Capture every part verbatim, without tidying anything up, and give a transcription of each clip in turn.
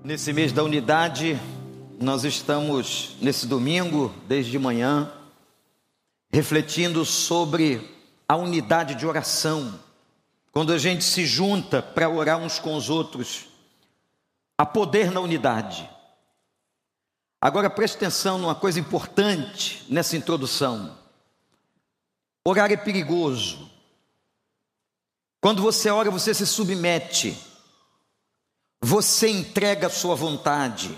Nesse mês da unidade, nós estamos, nesse domingo, desde manhã, refletindo sobre a unidade de oração. Quando a gente se junta para orar uns com os outros, há poder na unidade. Agora preste atenção numa coisa importante nessa introdução. Orar é perigoso. Quando você ora, você se submete. Você entrega a sua vontade.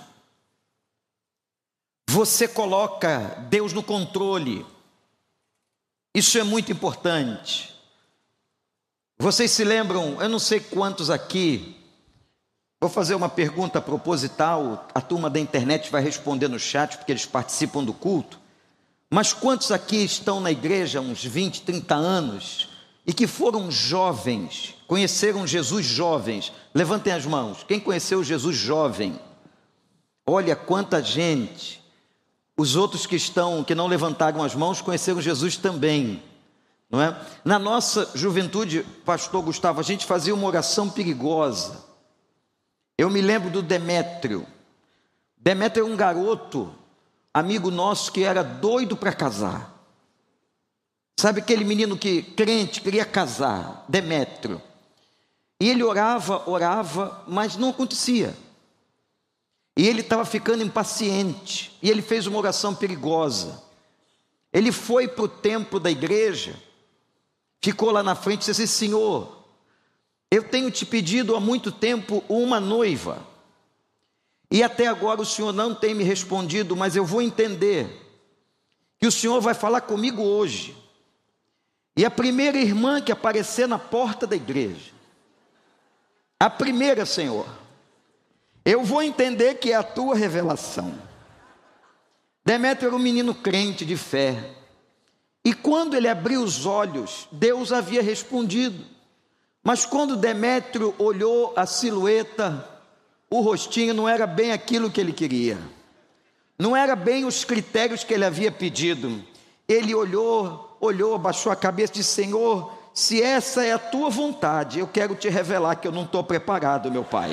Você coloca Deus no controle. Isso é muito importante. Vocês se lembram, eu não sei quantos aqui, vou fazer uma pergunta proposital, a turma da internet vai responder no chat, porque eles participam do culto. Mas quantos aqui estão na igreja há uns vinte, trinta anos e que foram jovens, conheceram Jesus jovens? Levantem as mãos. Quem conheceu Jesus jovem? Olha quanta gente. Os outros que estão, que não levantaram as mãos, conheceram Jesus também, não é? Na nossa juventude, pastor Gustavo, a gente fazia uma oração perigosa. Eu me lembro do Demétrio. Demétrio é um garoto, amigo nosso, que era doido para casar. Sabe aquele menino que, crente, queria casar? Demétrio. E ele orava, orava, mas não acontecia. E ele estava ficando impaciente. E ele fez uma oração perigosa. Ele foi para o templo da igreja, ficou lá na frente e disse assim: Senhor, eu tenho te pedido há muito tempo uma noiva. E até agora o Senhor não tem me respondido, mas eu vou entender que o Senhor vai falar comigo hoje. E a primeira irmã que aparecer na porta da igreja, a primeira, Senhor, eu vou entender que é a tua revelação. Demétrio era um menino crente de fé. E quando ele abriu os olhos, Deus havia respondido. Mas quando Demétrio olhou a silhueta, o rostinho não era bem aquilo que ele queria. Não era bem os critérios que ele havia pedido. Ele olhou, olhou, abaixou a cabeça e disse: Senhor, se essa é a tua vontade, eu quero te revelar que eu não estou preparado, meu pai.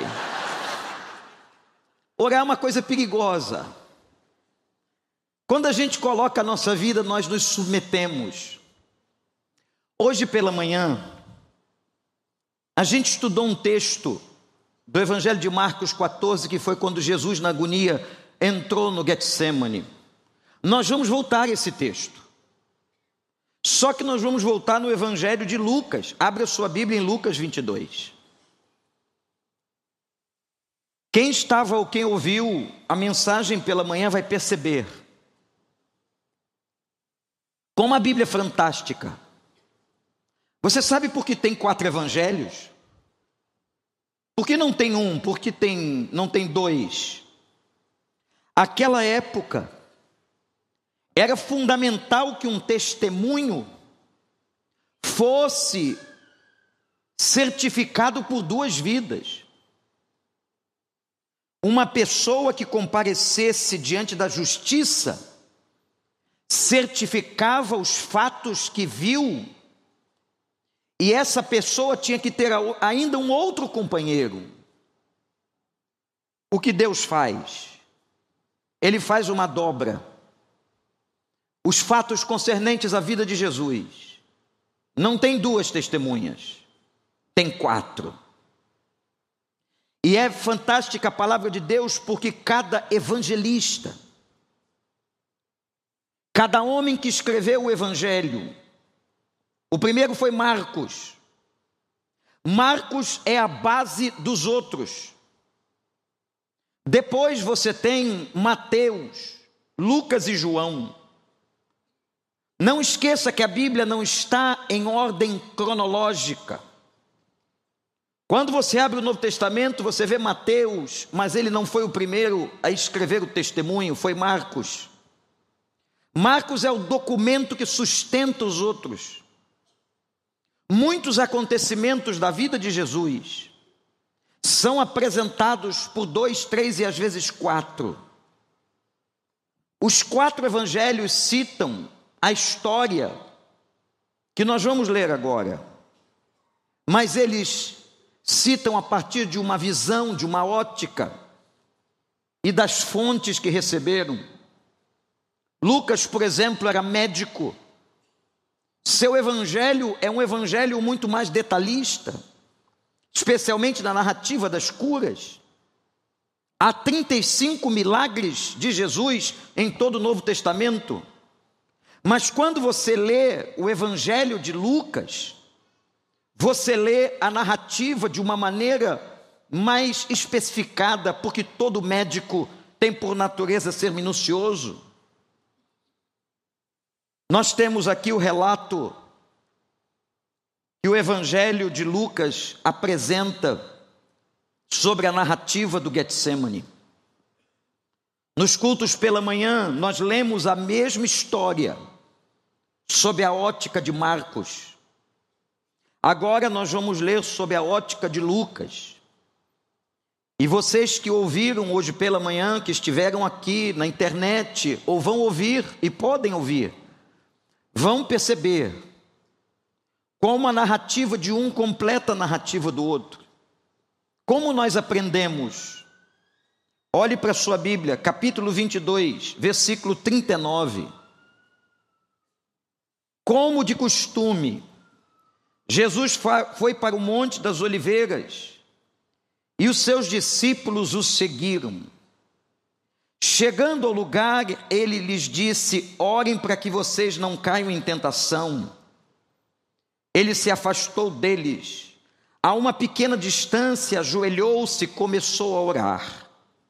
Orar é uma coisa perigosa. Quando a gente coloca a nossa vida, nós nos submetemos. Hoje pela manhã, a gente estudou um texto do Evangelho de Marcos quatorze, que foi quando Jesus, na agonia, entrou no Getsêmani. Nós vamos voltar a esse texto. Só que nós vamos voltar no Evangelho de Lucas. Abre a sua Bíblia em Lucas vinte e dois. Quem estava ou quem ouviu a mensagem pela manhã vai perceber como a Bíblia é fantástica. Você sabe por que tem quatro evangelhos? Por que não tem um? Por que tem, não tem dois? Aquela época era fundamental que um testemunho fosse certificado por duas vidas. Uma pessoa que comparecesse diante da justiça certificava os fatos que viu, e essa pessoa tinha que ter ainda um outro companheiro. O que Deus faz? Ele faz uma dobra. Os fatos concernentes à vida de Jesus não tem duas testemunhas, tem quatro. E é fantástica a palavra de Deus, porque cada evangelista, cada homem que escreveu o evangelho, o primeiro foi Marcos. Marcos é a base dos outros. Depois você tem Mateus, Lucas e João. Não esqueça que a Bíblia não está em ordem cronológica. Quando você abre o Novo Testamento, você vê Mateus, mas ele não foi o primeiro a escrever o testemunho, foi Marcos. Marcos é o documento que sustenta os outros. Muitos acontecimentos da vida de Jesus são apresentados por dois, três e às vezes quatro. Os quatro evangelhos citam a história que nós vamos ler agora, mas eles citam a partir de uma visão, de uma ótica e das fontes que receberam. Lucas, por exemplo, era médico. Seu evangelho é um evangelho muito mais detalhista, especialmente na narrativa das curas. Há trinta e cinco milagres de Jesus em todo o Novo Testamento. Mas quando você lê o evangelho de Lucas, você lê a narrativa de uma maneira mais especificada, porque todo médico tem por natureza ser minucioso. Nós temos aqui o relato que o Evangelho de Lucas apresenta sobre a narrativa do Getsemane. Nos cultos pela manhã, nós lemos a mesma história sob a ótica de Marcos. Agora nós vamos ler sob a ótica de Lucas. E vocês que ouviram hoje pela manhã, que estiveram aqui na internet, ou vão ouvir e podem ouvir, vão perceber como a narrativa de um completa a narrativa do outro. Como nós aprendemos? Olhe para a sua Bíblia, capítulo vinte e dois, versículo trinta e nove. Como de costume, Jesus foi para o Monte das Oliveiras e os seus discípulos o seguiram. Chegando ao lugar, ele lhes disse: orem para que vocês não caiam em tentação. Ele se afastou deles. A uma pequena distância, ajoelhou-se e começou a orar.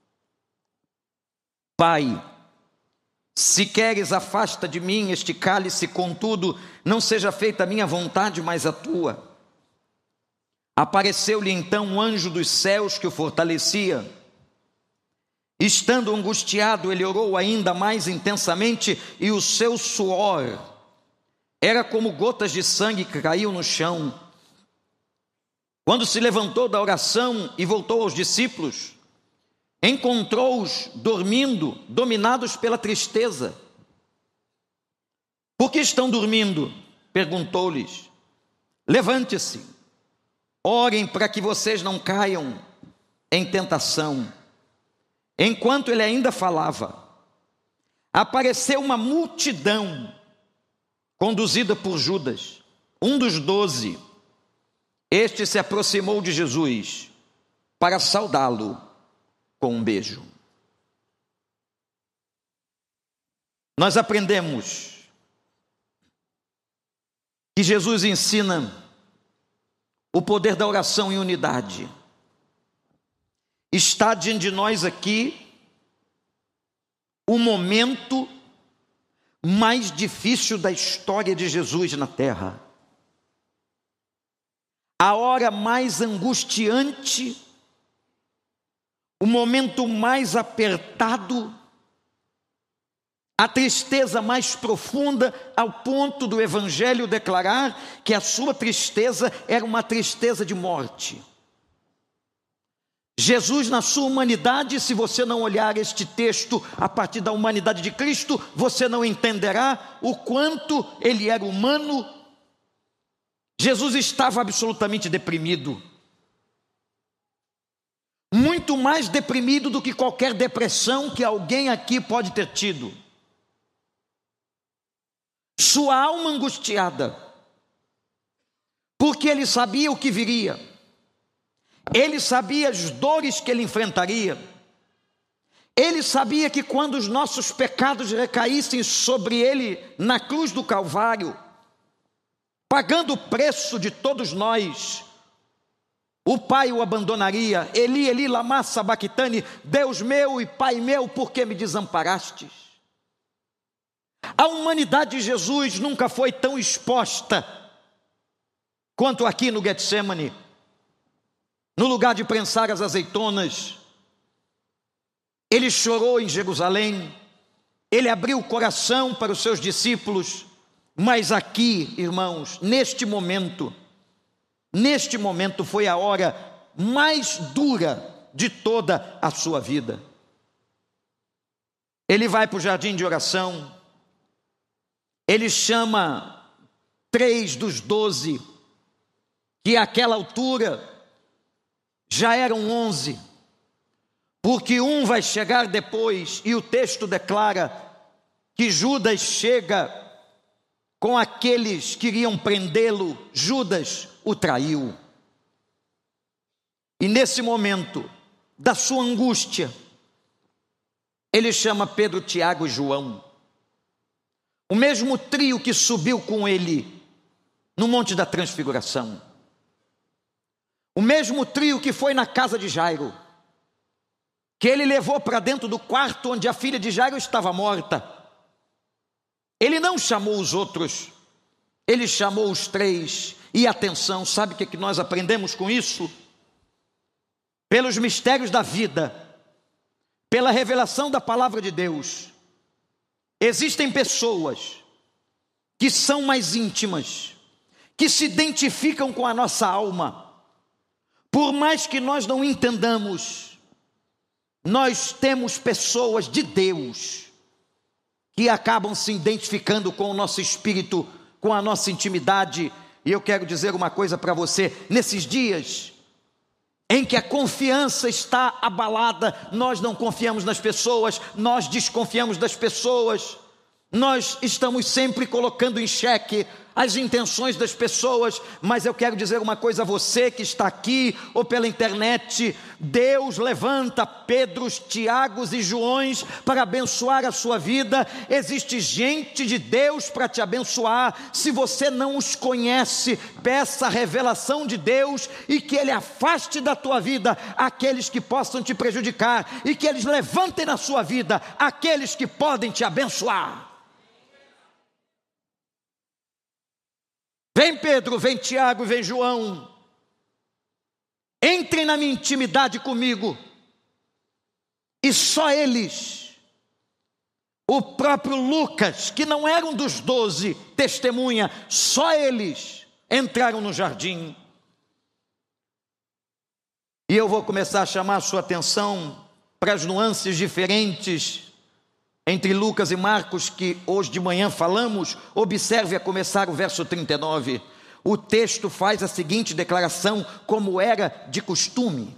Pai, se queres, afasta de mim este cálice, contudo, não seja feita a minha vontade, mas a tua. Apareceu-lhe então um anjo dos céus que o fortalecia. Estando angustiado, ele orou ainda mais intensamente, e o seu suor era como gotas de sangue que caíam no chão. Quando se levantou da oração e voltou aos discípulos, encontrou-os dormindo, dominados pela tristeza. Por que estão dormindo? Perguntou-lhes. Levante-se, orem para que vocês não caiam em tentação. Enquanto ele ainda falava, apareceu uma multidão conduzida por Judas, um dos doze. Este se aproximou de Jesus para saudá-lo com um beijo. Nós aprendemos que Jesus ensina o poder da oração em unidade. Está diante de nós aqui o momento mais difícil da história de Jesus na terra. A hora mais angustiante, o momento mais apertado, a tristeza mais profunda, ao ponto do Evangelho declarar que a sua tristeza era uma tristeza de morte. Jesus, na sua humanidade, se você não olhar este texto a partir da humanidade de Cristo, você não entenderá o quanto ele era humano. Jesus estava absolutamente deprimido, muito mais deprimido do que qualquer depressão que alguém aqui pode ter tido. Sua alma angustiada, porque ele sabia o que viria. Ele sabia as dores que ele enfrentaria. Ele sabia que quando os nossos pecados recaíssem sobre ele na cruz do Calvário, pagando o preço de todos nós, o Pai o abandonaria. Eli, Eli, lama sabachthani, Deus meu e Pai meu, por que me desamparastes? A humanidade de Jesus nunca foi tão exposta quanto aqui no Getsemane. No lugar de prensar as azeitonas, ele chorou em Jerusalém, ele abriu o coração para os seus discípulos, mas aqui, irmãos, neste momento, neste momento foi a hora mais dura de toda a sua vida. Ele vai para o jardim de oração, ele chama três dos doze, que àquela altura já eram onze, porque um vai chegar depois, e o texto declara que Judas chega com aqueles que iriam prendê-lo. Judas o traiu. E nesse momento da sua angústia, ele chama Pedro, Tiago e João, o mesmo trio que subiu com ele no Monte da Transfiguração, o mesmo trio que foi na casa de Jairo, que ele levou para dentro do quarto onde a filha de Jairo estava morta. Ele não chamou os outros, ele chamou os três. E atenção, sabe o que, é que nós aprendemos com isso? Pelos mistérios da vida, pela revelação da palavra de Deus, existem pessoas que são mais íntimas, que se identificam com a nossa alma. Por mais que nós não entendamos, nós temos pessoas de Deus que acabam se identificando com o nosso espírito, com a nossa intimidade. E eu quero dizer uma coisa para você: nesses dias em que a confiança está abalada, nós não confiamos nas pessoas, nós desconfiamos das pessoas, nós estamos sempre colocando em xeque as intenções das pessoas. Mas eu quero dizer uma coisa a você que está aqui ou pela internet: Deus levanta Pedros, Tiagos e Joões para abençoar a sua vida. Existe gente de Deus para te abençoar. Se você não os conhece, peça a revelação de Deus e que Ele afaste da tua vida aqueles que possam te prejudicar, e que eles levantem na sua vida aqueles que podem te abençoar. Vem Pedro, vem Tiago, vem João, entrem na minha intimidade comigo. E só eles, o próprio Lucas, que não era um dos doze, testemunha, só eles entraram no jardim. E eu vou começar a chamar a sua atenção para as nuances diferentes entre Lucas e Marcos, que hoje de manhã falamos. Observe a começar o verso trinta e nove. O texto faz a seguinte declaração: como era de costume.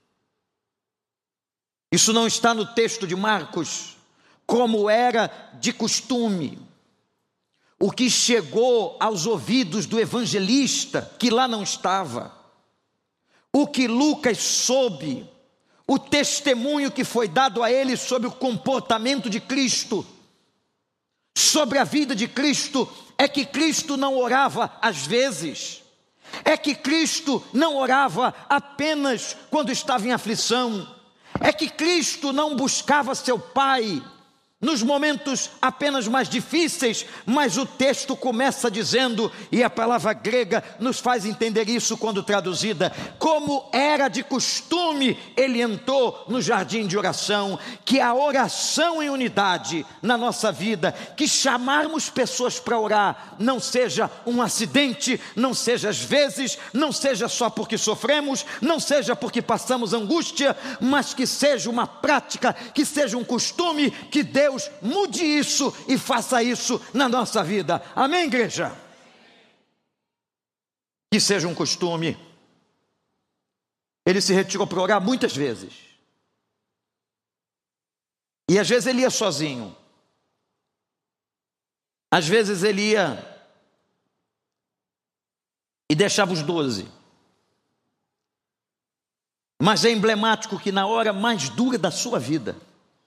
Isso não está no texto de Marcos. Como era de costume. O que chegou aos ouvidos do evangelista, que lá não estava. O que Lucas soube. O testemunho que foi dado a ele sobre o comportamento de Cristo, sobre a vida de Cristo, é que Cristo não orava às vezes, é que Cristo não orava apenas quando estava em aflição, é que Cristo não buscava seu Pai nos momentos apenas mais difíceis. Mas o texto começa dizendo, e a palavra grega nos faz entender isso quando traduzida: como era de costume, ele entrou no jardim de oração. Que a oração em unidade na nossa vida, que chamarmos pessoas para orar, não seja um acidente, não seja às vezes, não seja só porque sofremos, não seja porque passamos angústia, mas que seja uma prática, que seja um costume. Que Deus mude isso e faça isso na nossa vida. Amém, igreja? Que seja um costume. Ele se retirou para orar muitas vezes. E às vezes ele ia sozinho. Às vezes ele ia e deixava os doze. Mas é emblemático que na hora mais dura da sua vida,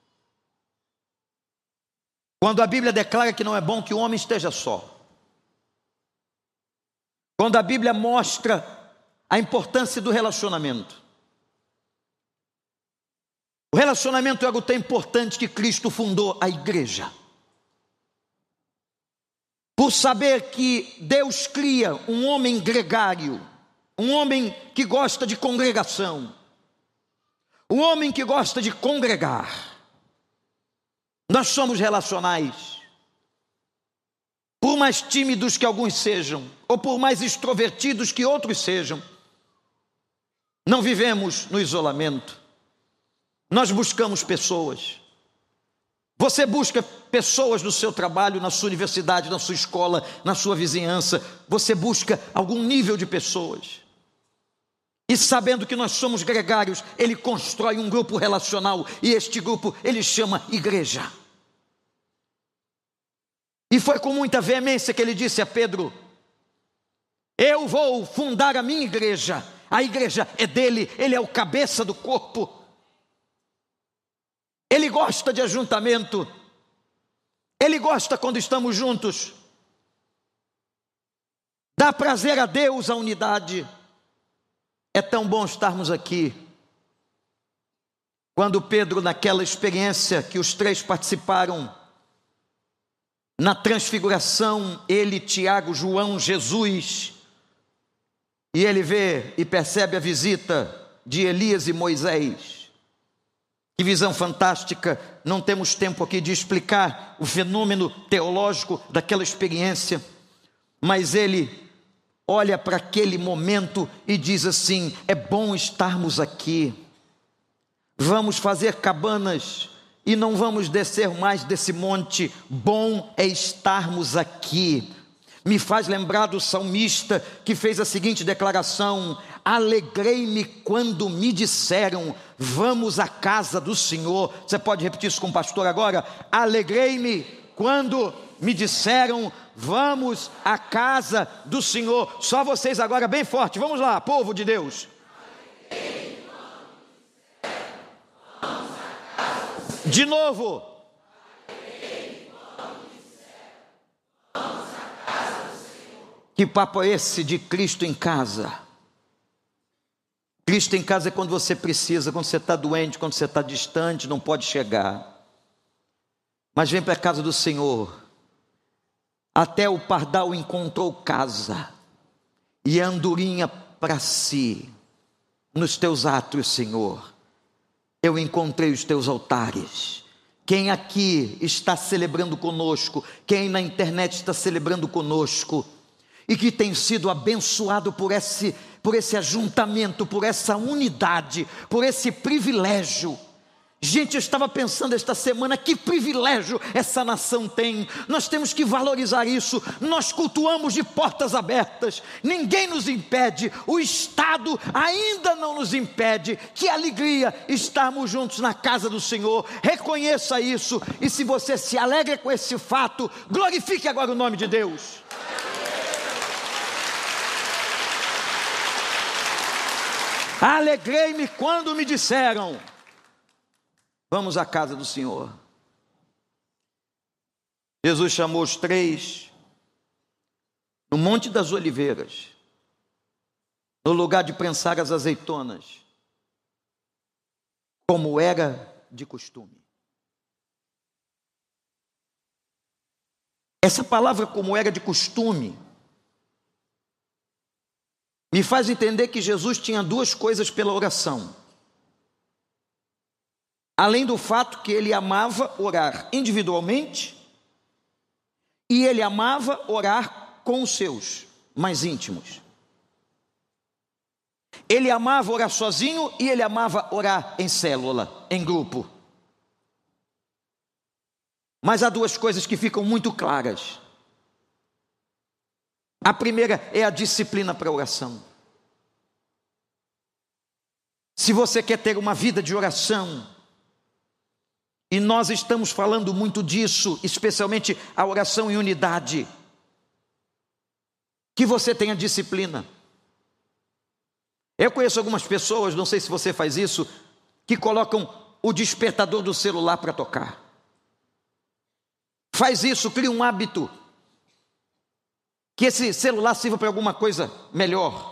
quando a Bíblia declara que não é bom que o homem esteja só, quando a Bíblia mostra a importância do relacionamento, o relacionamento é algo tão importante que Cristo fundou a igreja. Por saber que Deus cria um homem gregário, um homem que gosta de congregação, um homem que gosta de congregar. Nós somos relacionais. Por mais tímidos que alguns sejam, ou por mais extrovertidos que outros sejam, não vivemos no isolamento. Nós buscamos pessoas. Você busca pessoas no seu trabalho, na sua universidade, na sua escola, na sua vizinhança. Você busca algum nível de pessoas. E sabendo que nós somos gregários, ele constrói um grupo relacional, e este grupo ele chama igreja. E foi com muita veemência que ele disse a Pedro: eu vou fundar a minha igreja. A igreja é dele, ele é o cabeça do corpo. Ele gosta de ajuntamento. Ele gosta quando estamos juntos. Dá prazer a Deus a unidade. É tão bom estarmos aqui. Quando Pedro, naquela experiência que os três participaram, na transfiguração, ele, Tiago, João, Jesus, e ele vê e percebe a visita de Elias e Moisés. Que visão fantástica! Não temos tempo aqui de explicar o fenômeno teológico daquela experiência, mas ele olha para aquele momento e diz assim: é bom estarmos aqui, vamos fazer cabanas e não vamos descer mais desse monte, bom é estarmos aqui. Me faz lembrar do salmista que fez a seguinte declaração: alegrei-me quando me disseram, vamos à casa do Senhor. Você pode repetir isso com o pastor agora? Alegrei-me quando me disseram, vamos à casa do Senhor. Só vocês agora bem forte, vamos lá, povo de Deus. De novo. Que papo é esse de Cristo em casa? Cristo em casa é quando você precisa, quando você está doente, quando você está distante, não pode chegar. Mas vem para a casa do Senhor. Até o pardal encontrou casa, e a andorinha para si. Nos teus átrios, Senhor, eu encontrei os teus altares. Quem aqui está celebrando conosco, quem na internet está celebrando conosco, e que tem sido abençoado por esse, por esse ajuntamento, por essa unidade, por esse privilégio. Gente, eu estava pensando esta semana, que privilégio essa nação tem. Nós temos que valorizar isso. Nós cultuamos de portas abertas, ninguém nos impede, o Estado ainda não nos impede. Que alegria estarmos juntos na casa do Senhor. Reconheça isso, e se você se alegra com esse fato, glorifique agora o nome de Deus. Alegrei-me quando me disseram, vamos à casa do Senhor. Jesus chamou os três no Monte das Oliveiras, no lugar de prensar as azeitonas, como era de costume. Essa palavra, como era de costume, me faz entender que Jesus tinha duas coisas pela oração. Além do fato que ele amava orar individualmente, e ele amava orar com os seus mais íntimos. Ele amava orar sozinho e ele amava orar em célula, em grupo. Mas há duas coisas que ficam muito claras. A primeira é a disciplina para a oração. Se você quer ter uma vida de oração, e nós estamos falando muito disso, especialmente a oração em unidade, que você tenha disciplina. Eu conheço algumas pessoas, não sei se você faz isso, que colocam o despertador do celular para tocar. Faz isso, cria um hábito, que esse celular sirva para alguma coisa melhor.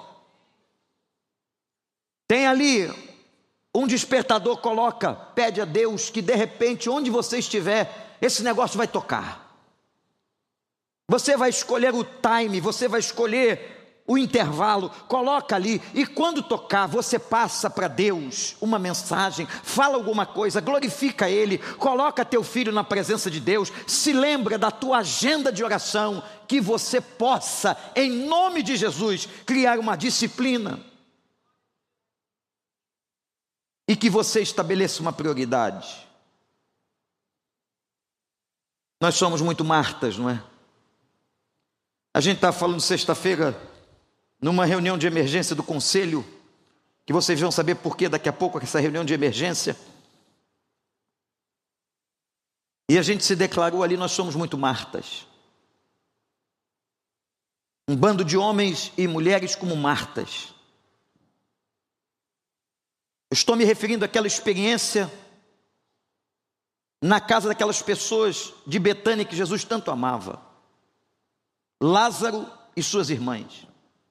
Tem ali um despertador, coloca, pede a Deus que de repente, onde você estiver, esse negócio vai tocar. Você vai escolher o time, você vai escolher o intervalo, coloca ali, e quando tocar, você passa para Deus uma mensagem, fala alguma coisa, glorifica Ele, coloca teu filho na presença de Deus, se lembra da tua agenda de oração, que você possa, em nome de Jesus, criar uma disciplina. E que você estabeleça uma prioridade. Nós somos muito Martas, não é? A gente está falando sexta-feira, numa reunião de emergência do conselho, que vocês vão saber por que daqui a pouco, essa reunião de emergência. E a gente se declarou ali, nós somos muito Martas. Um bando de homens e mulheres como Martas. Eu estou me referindo àquela experiência na casa daquelas pessoas de Betânia que Jesus tanto amava. Lázaro e suas irmãs.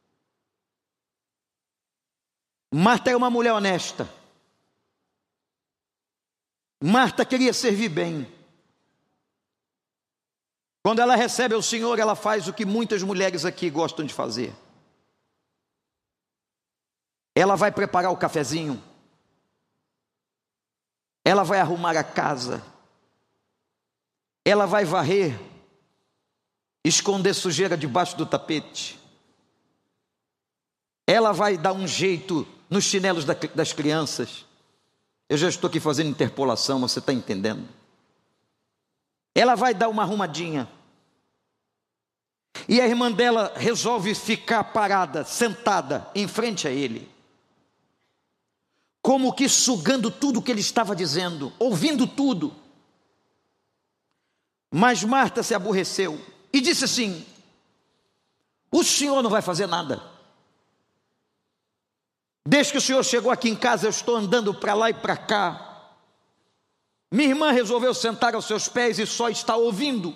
Marta é uma mulher honesta. Marta queria servir bem. Quando ela recebe o Senhor, ela faz o que muitas mulheres aqui gostam de fazer. Ela vai preparar o cafezinho. Ela vai arrumar a casa. Ela vai varrer, esconder sujeira debaixo do tapete. Ela vai dar um jeito nos chinelos das crianças. Eu já estou aqui fazendo interpolação, você está entendendo? Ela vai dar uma arrumadinha. E a irmã dela resolve ficar parada, sentada, em frente a ele. Como que sugando tudo o que ele estava dizendo, ouvindo tudo. Mas Marta se aborreceu e disse assim: o senhor não vai fazer nada. Desde que o senhor chegou aqui em casa, eu estou andando para lá e para cá. Minha irmã resolveu sentar aos seus pés e só está ouvindo.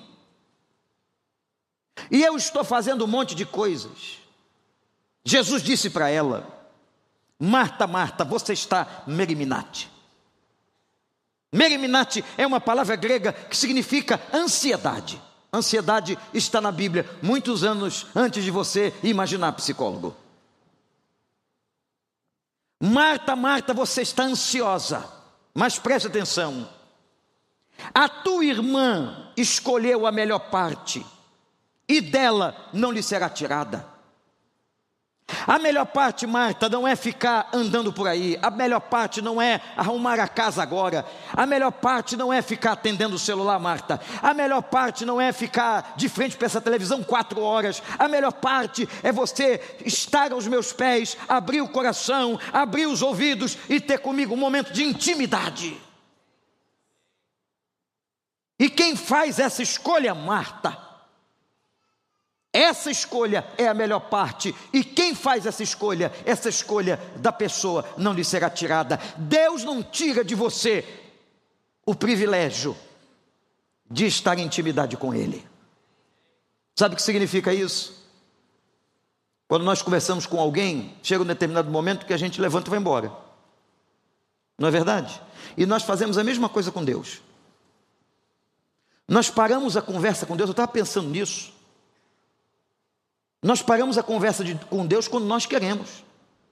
E eu estou fazendo um monte de coisas. Jesus disse para ela: Marta, Marta, você está meriminate. Meriminate é uma palavra grega que significa ansiedade. Ansiedade está na Bíblia muitos anos antes de você imaginar psicólogo. Marta, Marta, você está ansiosa. Mas preste atenção. A tua irmã escolheu a melhor parte, e dela não lhe será tirada. A melhor parte, Marta, não é ficar andando por aí. A melhor parte não é arrumar a casa agora. A melhor parte não é ficar atendendo o celular, Marta. A melhor parte não é ficar de frente para essa televisão quatro horas. A melhor parte é você estar aos meus pés, abrir o coração, abrir os ouvidos e ter comigo um momento de intimidade. E quem faz essa escolha, Marta? Essa escolha é a melhor parte. E quem faz essa escolha? Essa escolha da pessoa não lhe será tirada. Deus não tira de você o privilégio de estar em intimidade com Ele. Sabe o que significa isso? Quando nós conversamos com alguém, chega um determinado momento que a gente levanta e vai embora. Não é verdade? E nós fazemos a mesma coisa com Deus. Nós paramos a conversa com Deus. Eu estava pensando nisso. Nós paramos a conversa de, com Deus quando nós queremos.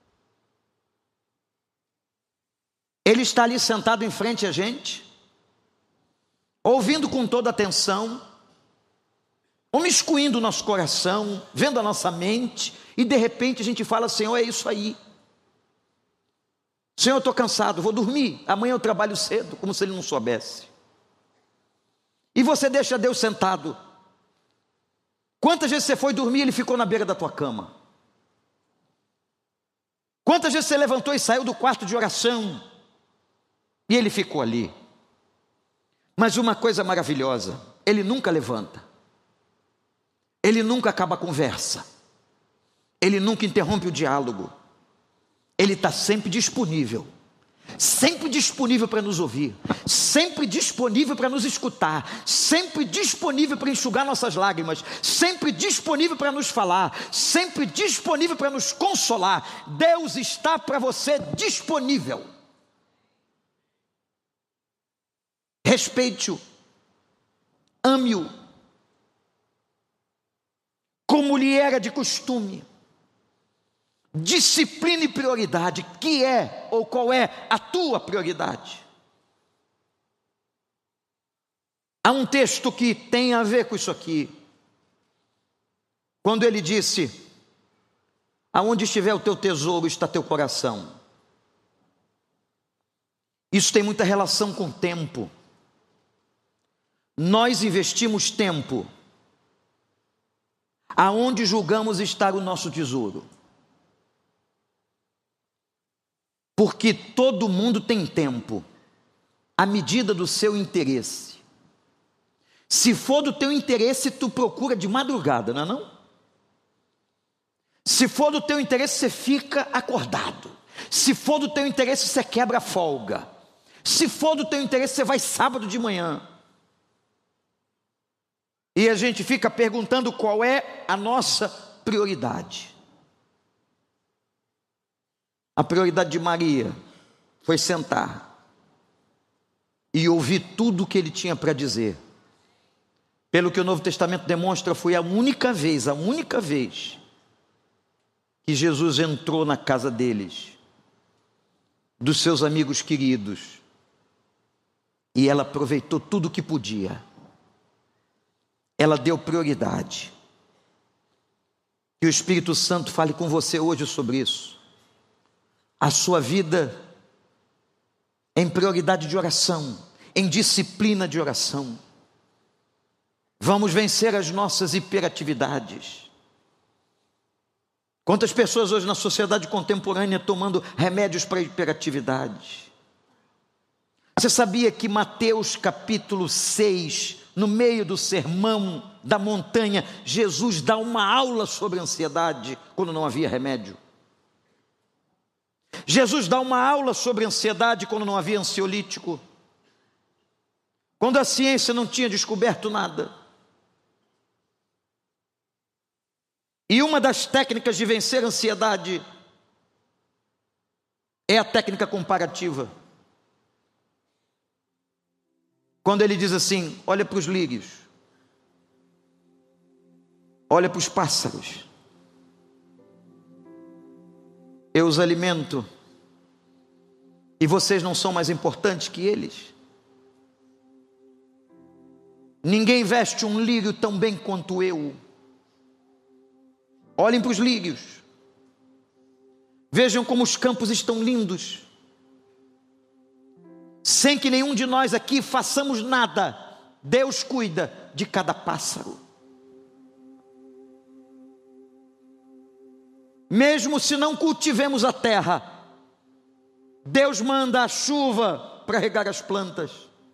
Ele está ali sentado em frente a gente, ouvindo com toda atenção, omiscuindo o nosso coração, vendo a nossa mente, e de repente a gente fala: Senhor, é isso aí. Senhor, eu estou cansado, vou dormir, amanhã eu trabalho cedo, como se Ele não soubesse. E você deixa Deus sentado. Quantas vezes você foi dormir e Ele ficou na beira da tua cama? Quantas vezes você levantou e saiu do quarto de oração e Ele ficou ali? Mas uma coisa maravilhosa, Ele nunca levanta, Ele nunca acaba a conversa, Ele nunca interrompe o diálogo. Ele está sempre disponível. Sempre disponível para nos ouvir, sempre disponível para nos escutar, sempre disponível para enxugar nossas lágrimas, sempre disponível para nos falar, sempre disponível para nos consolar. Deus está para você disponível. Respeite-o, ame-o, como lhe era de costume. Disciplina e prioridade. Que é ou qual é a tua prioridade? Há um texto que tem a ver com isso aqui. Quando ele disse: aonde estiver o teu tesouro, está teu coração. Isso tem muita relação com tempo. Nós investimos tempo aonde julgamos estar o nosso tesouro. Porque todo mundo tem tempo, à medida do seu interesse. Se for do teu interesse, tu procura de madrugada, não é não? Se for do teu interesse, você fica acordado. Se for do teu interesse, você quebra a folga. Se for do teu interesse, você vai sábado de manhã. E a gente fica perguntando qual é a nossa prioridade. A prioridade de Maria foi sentar e ouvir tudo o que ele tinha para dizer. Pelo que o Novo Testamento demonstra, foi a única vez, a única vez que Jesus entrou na casa deles, dos seus amigos queridos, e ela aproveitou tudo o que podia. Ela deu prioridade. Que o Espírito Santo fale com você hoje sobre isso. A sua vida em prioridade de oração, em disciplina de oração. Vamos vencer as nossas hiperatividades. Quantas pessoas hoje na sociedade contemporânea tomando remédios para hiperatividade? Você sabia que Mateus capítulo seis, no meio do sermão da montanha, Jesus dá uma aula sobre ansiedade quando não havia remédio? Jesus dá uma aula sobre ansiedade quando não havia ansiolítico, quando a ciência não tinha descoberto nada. E uma das técnicas de vencer a ansiedade é a técnica comparativa. Quando ele diz assim: olha para os lírios, olha para os pássaros, eu os alimento, e vocês não são mais importantes que eles? Ninguém veste um lírio tão bem quanto eu. Olhem para os lírios, vejam como os campos estão lindos, sem que nenhum de nós aqui façamos nada. Deus cuida de cada pássaro. Mesmo se não cultivemos a terra, Deus manda a chuva para regar as plantas.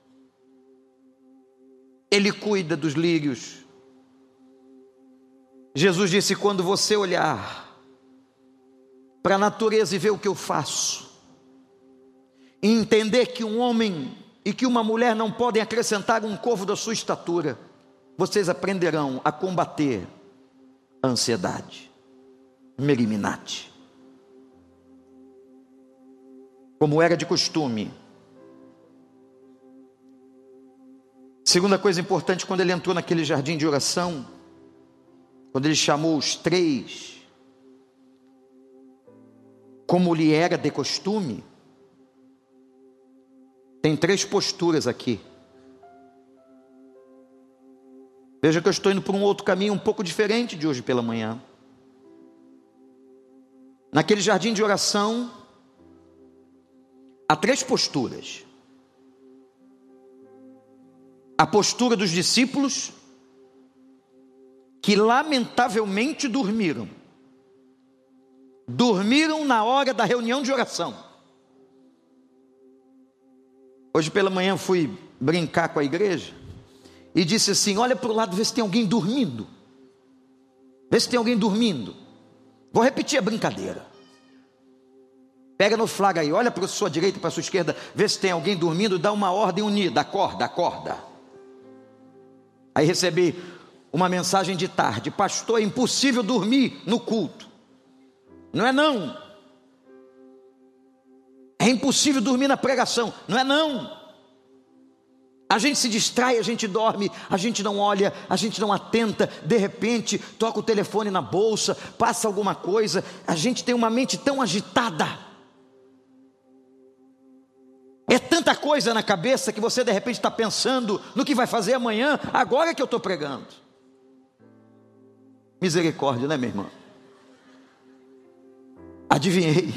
Ele cuida dos lírios. Jesus disse: quando você olhar para a natureza e ver o que eu faço, e entender que um homem e que uma mulher não podem acrescentar um covo da sua estatura, vocês aprenderão a combater a ansiedade. Meriminate. Como era de costume. Segunda coisa importante, quando ele entrou naquele jardim de oração, quando ele chamou os três, como lhe era de costume, tem três posturas aqui. Veja que eu estou indo por um outro caminho um pouco diferente de hoje pela manhã. Naquele jardim de oração, há três posturas. A postura dos discípulos, que lamentavelmente dormiram. Dormiram na hora da reunião de oração. Hoje pela manhã fui brincar com a igreja e disse assim: olha para o lado, vê se tem alguém dormindo. Vê se tem alguém dormindo. Vou repetir a brincadeira. Pega no flagra aí, olha para a sua direita e para a sua esquerda, vê se tem alguém dormindo, dá uma ordem unida: acorda, acorda. Aí recebi uma mensagem de tarde: pastor, é impossível dormir no culto. Não é não. É impossível dormir na pregação. Não é não. A gente se distrai, a gente dorme, a gente não olha, a gente não atenta. De repente, toca o telefone na bolsa, passa alguma coisa. A gente tem uma mente tão agitada. É tanta coisa na cabeça que você de repente está pensando no que vai fazer amanhã, agora que eu estou pregando. Misericórdia, né, minha irmã? Adivinhei.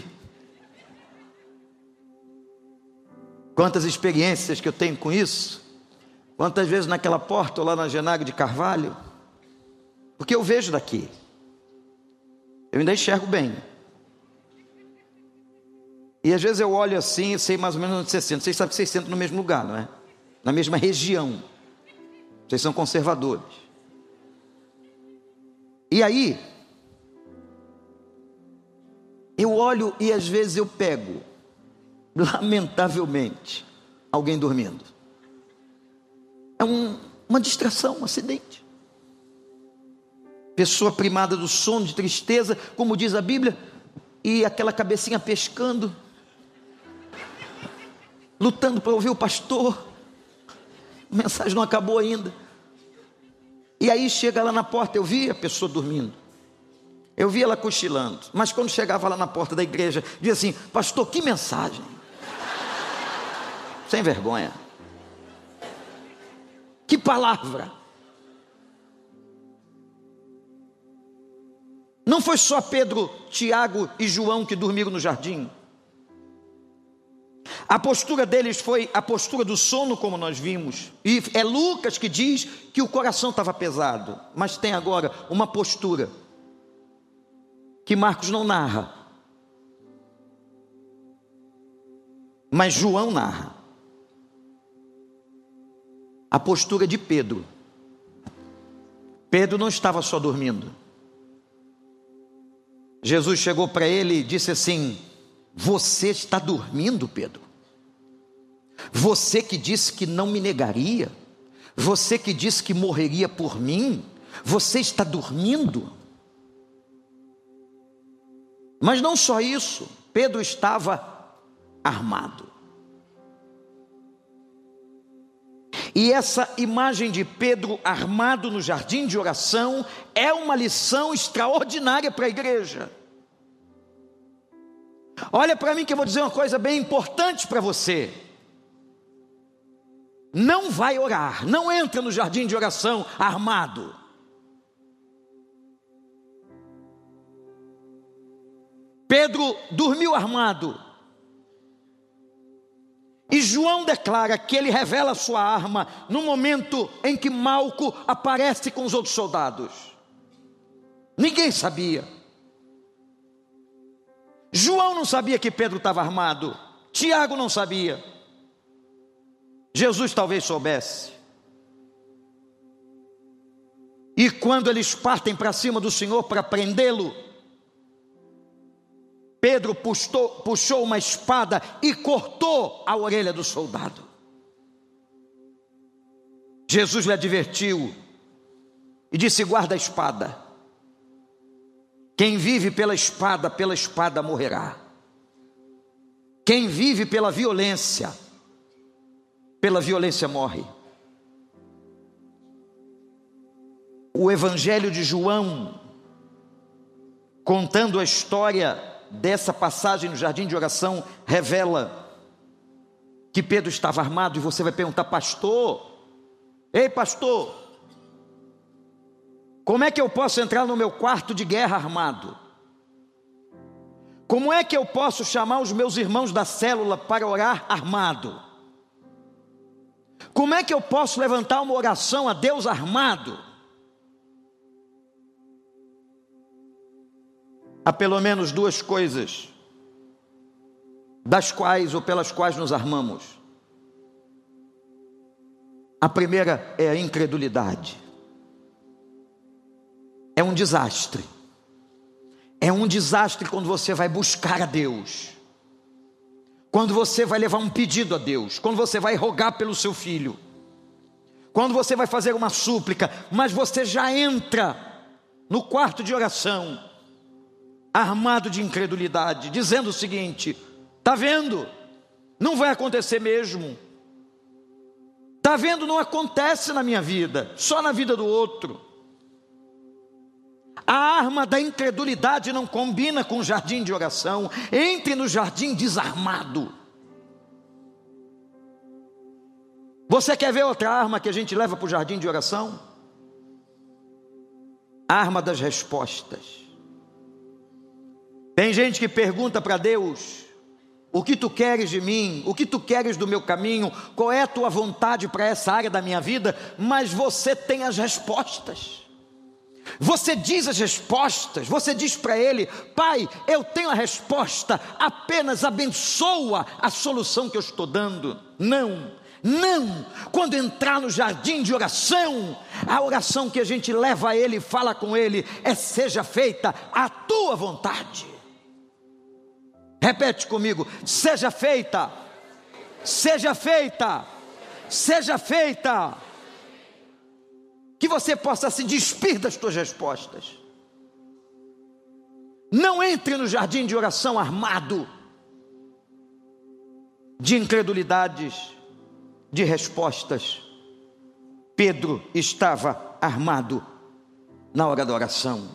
Quantas experiências que eu tenho com isso. Quantas vezes naquela porta lá na Genagem de Carvalho. Porque eu vejo daqui. Eu ainda enxergo bem. E às vezes eu olho assim e sei mais ou menos onde você senta. Vocês sabem que vocês sentam no mesmo lugar, não é? Na mesma região. Vocês são conservadores. E aí, eu olho e às vezes eu pego, lamentavelmente, alguém dormindo. É um, uma distração, um acidente. Pessoa primada do sono, de tristeza, como diz a Bíblia, e aquela cabecinha pescando, lutando para ouvir o pastor. A mensagem não acabou ainda. E aí chega lá na porta, eu vi a pessoa dormindo, eu vi ela cochilando, mas quando chegava lá na porta da igreja, dizia assim: pastor, que mensagem, sem vergonha, que palavra. Não foi só Pedro, Tiago e João que dormiram no jardim. A postura deles foi a postura do sono, como nós vimos. E é Lucas que diz que o coração estava pesado. Mas tem agora uma postura que Marcos não narra, mas João narra. A postura de Pedro. Pedro não estava só dormindo. Jesus chegou para ele e disse assim: você está dormindo, Pedro? Você que disse que não me negaria, você que disse que morreria por mim, você está dormindo? Mas não só isso, Pedro estava armado. E essa imagem de Pedro armado no jardim de oração é uma lição extraordinária para a igreja. Olha para mim que eu vou dizer uma coisa bem importante para você. Não vai orar, não entra no jardim de oração armado. Pedro dormiu armado. E João declara que ele revela sua arma no momento em que Malco aparece com os outros soldados. Ninguém sabia. João não sabia que Pedro estava armado. Tiago não sabia. Jesus talvez soubesse. E quando eles partem para cima do Senhor para prendê-lo, Pedro puxou, puxou uma espada e cortou a orelha do soldado. Jesus lhe advertiu e disse: guarda a espada. Quem vive pela espada, pela espada morrerá. Quem vive pela violência, pela violência morre. O Evangelho de João, contando a história dessa passagem no jardim de oração, revela que Pedro estava armado. E você vai perguntar: pastor, ei pastor, como é que eu posso entrar no meu quarto de guerra armado? Como é que eu posso chamar os meus irmãos da célula para orar armado? Como é que eu posso levantar uma oração a Deus armado? Há pelo menos duas coisas das quais ou pelas quais nos armamos. A primeira é a incredulidade. É um desastre. É um desastre quando você vai buscar a Deus, quando você vai levar um pedido a Deus, quando você vai rogar pelo seu filho, quando você vai fazer uma súplica, mas você já entra no quarto de oração armado de incredulidade, dizendo o seguinte: está vendo? Não vai acontecer mesmo. Está vendo? Não acontece na minha vida, só na vida do outro. A arma da incredulidade não combina com o jardim de oração. Entre no jardim desarmado. Você quer ver outra arma que a gente leva para o jardim de oração? A arma das respostas. Tem gente que pergunta para Deus: o que tu queres de mim? O que tu queres do meu caminho? Qual é a tua vontade para essa área da minha vida? Mas você tem as respostas. Você diz as respostas, você diz para ele: Pai, eu tenho a resposta, apenas abençoa a solução que eu estou dando. Não, não. Quando entrar no jardim de oração, a oração que a gente leva a ele e fala com ele é: seja feita a tua vontade. Repete comigo: seja feita, seja feita, seja feita. Que você possa se despir das tuas respostas. Não entre no jardim de oração armado de incredulidades, de respostas. Pedro estava armado na hora da oração.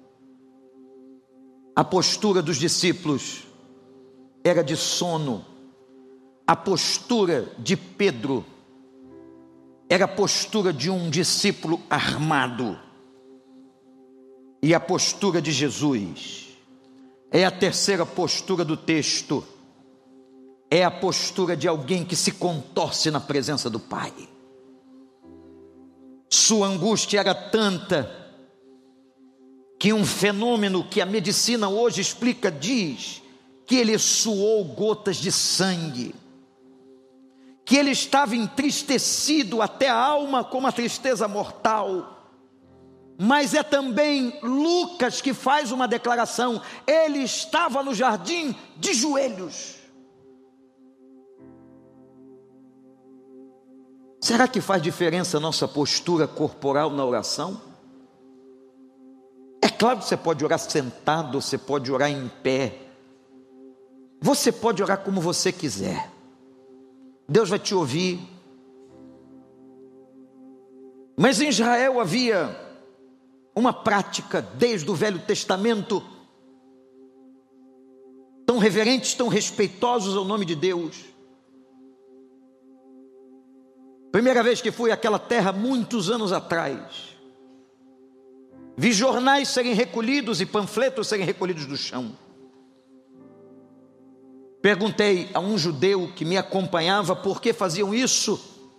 A postura dos discípulos era de sono. A postura de Pedro era a postura de um discípulo armado. E a postura de Jesus é a terceira postura do texto. É a postura de alguém que se contorce na presença do Pai. Sua angústia era tanta que um fenômeno que a medicina hoje explica diz que ele suou gotas de sangue, que ele estava entristecido até a alma com uma tristeza mortal. Mas é também Lucas que faz uma declaração: ele estava no jardim de joelhos. Será que faz diferença a nossa postura corporal na oração? É claro que você pode orar sentado, você pode orar em pé, você pode orar como você quiser. Deus vai te ouvir. Mas em Israel havia uma prática desde o Velho Testamento, tão reverentes, tão respeitosos ao nome de Deus. Primeira vez que fui àquela terra, muitos anos atrás, vi jornais serem recolhidos e panfletos serem recolhidos do chão. Perguntei a um judeu que me acompanhava por que faziam isso.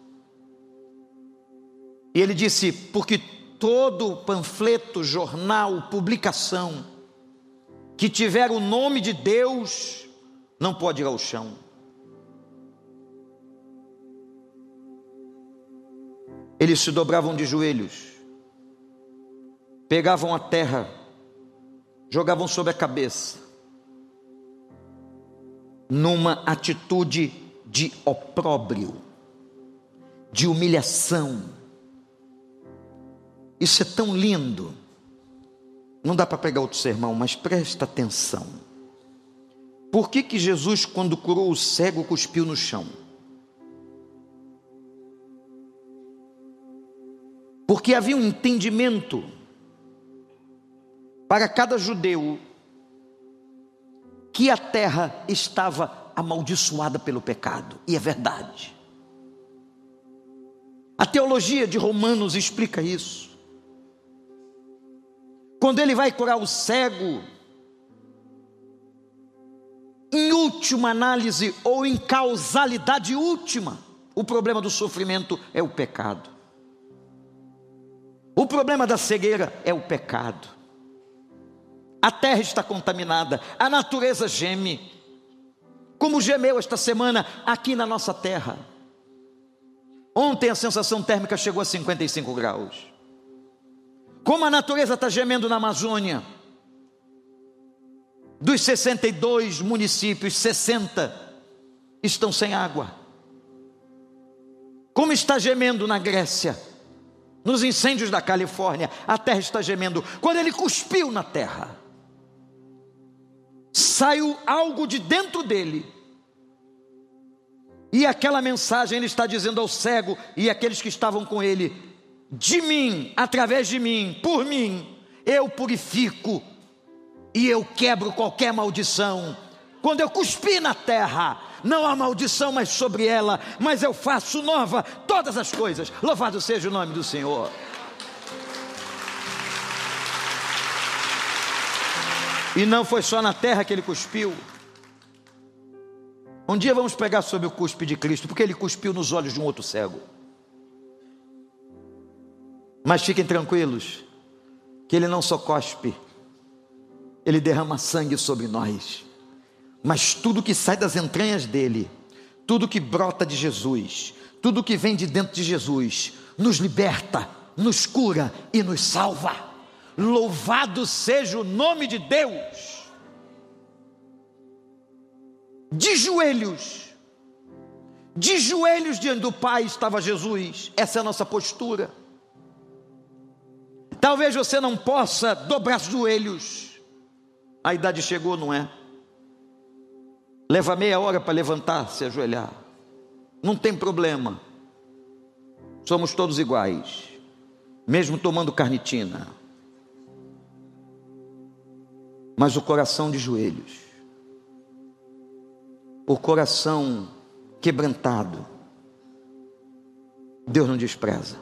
E ele disse: porque todo panfleto, jornal, publicação que tiver o nome de Deus não pode ir ao chão. Eles se dobravam de joelhos, pegavam a terra, jogavam sobre a cabeça, numa atitude de opróbrio, de humilhação. Isso é tão lindo. Não dá para pregar outro sermão, mas presta atenção. Por que que Jesus, quando curou o cego, cuspiu no chão? Porque havia um entendimento para cada judeu que a terra estava amaldiçoada pelo pecado. E é verdade. A teologia de Romanos explica isso. Quando ele vai curar o cego, em última análise ou em causalidade última, o problema do sofrimento é o pecado. O problema da cegueira é o pecado. A terra está contaminada, a natureza geme, como gemeu esta semana aqui na nossa terra. Ontem a sensação térmica chegou a cinquenta e cinco graus. Como a natureza está gemendo na Amazônia. Dos sessenta e dois municípios, sessenta estão sem água. Como está gemendo na Grécia, nos incêndios da Califórnia, a terra está gemendo. Quando ele cuspiu na terra, saiu algo de dentro dele. E aquela mensagem ele está dizendo ao cego e àqueles que estavam com ele: de mim, através de mim, por mim, eu purifico e eu quebro qualquer maldição. Quando eu cuspi na terra, não há maldição mais sobre ela, mas eu faço nova todas as coisas. Louvado seja o nome do Senhor. E não foi só na terra que ele cuspiu. Um dia vamos pegar sobre o cuspe de Cristo, porque ele cuspiu nos olhos de um outro cego. Mas fiquem tranquilos, que Ele não só cospe, Ele derrama sangue sobre nós, mas tudo que sai das entranhas dEle, tudo que brota de Jesus, tudo que vem de dentro de Jesus, nos liberta, nos cura e nos salva. Louvado seja o nome de Deus. De joelhos, de joelhos diante do Pai estava Jesus. Essa é a nossa postura. Talvez você não possa dobrar os joelhos, a idade chegou, não é? Leva meia hora para levantar, se ajoelhar, não tem problema, somos todos iguais, mesmo tomando carnitina. Mas o coração de joelhos, o coração quebrantado, Deus não despreza.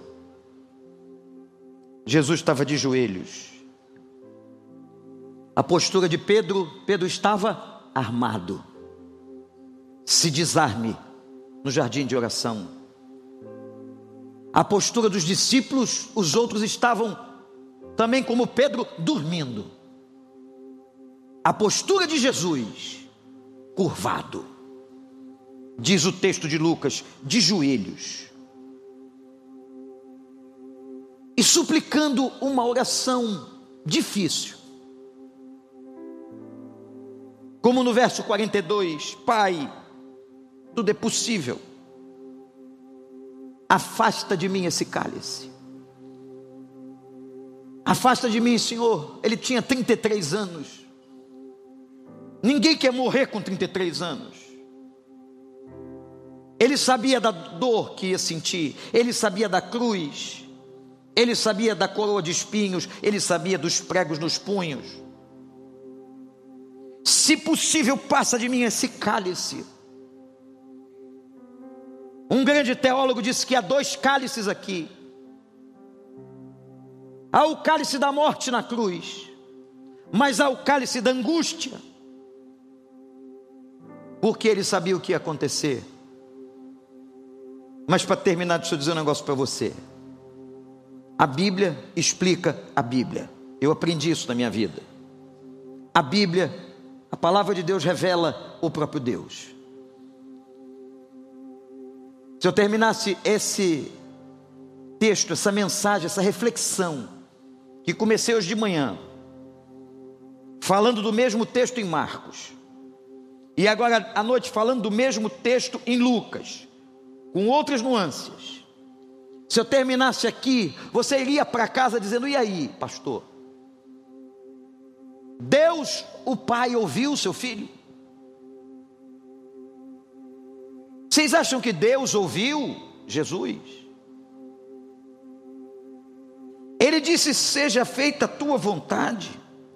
Jesus estava de joelhos. A postura de Pedro, Pedro estava armado. Se desarme no jardim de oração. A postura dos discípulos, os outros estavam também como Pedro, dormindo. A postura de Jesus, curvado. Diz o texto de Lucas, de joelhos. E suplicando uma oração difícil. Como no verso quarenta e dois, Pai, tudo é possível. Afasta de mim esse cálice. Afasta de mim, Senhor. Ele tinha trinta e três anos. Ninguém quer morrer com trinta e três anos. Ele sabia da dor que ia sentir. Ele sabia da cruz. Ele sabia da coroa de espinhos. Ele sabia dos pregos nos punhos. Se possível, passa de mim esse cálice. Um grande teólogo disse que há dois cálices aqui. Há o cálice da morte na cruz, mas há o cálice da angústia. Porque ele sabia o que ia acontecer. Mas para terminar, deixa eu dizer um negócio para você. A Bíblia explica a Bíblia. Eu aprendi isso na minha vida. A Bíblia, a palavra de Deus revela o próprio Deus. Se eu terminasse esse texto, essa mensagem, essa reflexão, que comecei hoje de manhã, falando do mesmo texto em Marcos, e agora à noite falando do mesmo texto em Lucas, com outras nuances. Se eu terminasse aqui, você iria para casa dizendo, e aí, pastor? Deus, o Pai, ouviu o seu filho? Vocês acham que Deus ouviu Jesus? Ele disse, seja feita a tua vontade.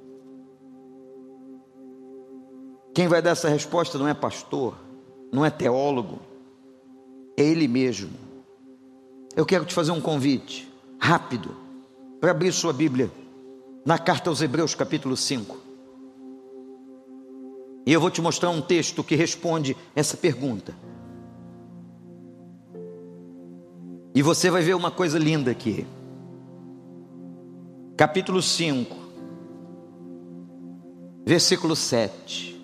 Quem vai dar essa resposta não é pastor, não é teólogo, é Ele mesmo. Eu quero te fazer um convite, rápido, para abrir sua Bíblia, na carta aos Hebreus capítulo cinco. E eu vou te mostrar um texto que responde essa pergunta. E você vai ver uma coisa linda aqui. Capítulo cinco, versículo sete.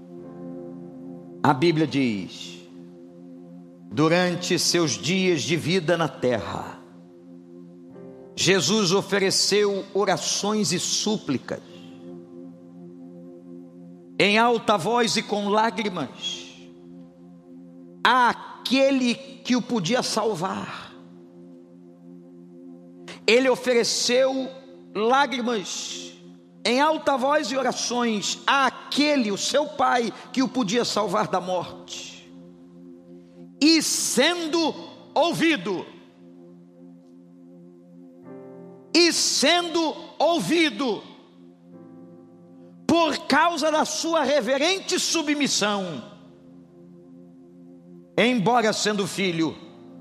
A Bíblia diz: durante seus dias de vida na terra, Jesus ofereceu orações e súplicas, em alta voz e com lágrimas, àquele que o podia salvar. Ele ofereceu lágrimas em alta voz e orações àquele, o seu Pai, que o podia salvar da morte. E sendo ouvido, e sendo ouvido, por causa da sua reverente submissão, embora sendo filho,